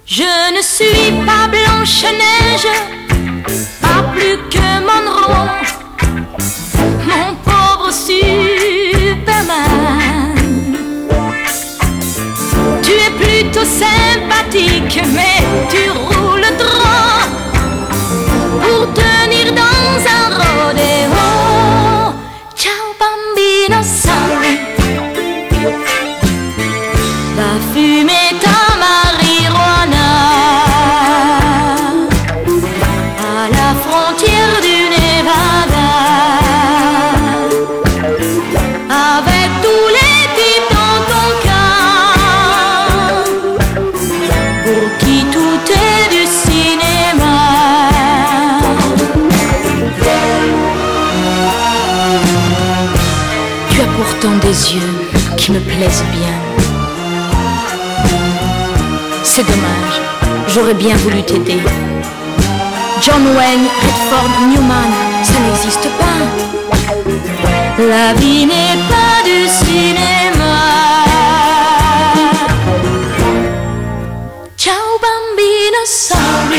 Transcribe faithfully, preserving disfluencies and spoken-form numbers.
Je ne suis pas Blanche-Neige, pas plus que Monroe, mon pauvre Superman. Tu es plutôt sympathique, mais tu roules droit pour tenir dans un rodéo. Ciao bambino sale, va fumer ta marijuana à la frontière du Nevada, avec tous les types dans ton cas, pour qui tout est du cinéma. Tu as pourtant des yeux qui me plaisent bien. C'est dommage, j'aurais bien voulu t'aider. John Wayne, Redford, Newman, ça n'existe pas. La vie n'est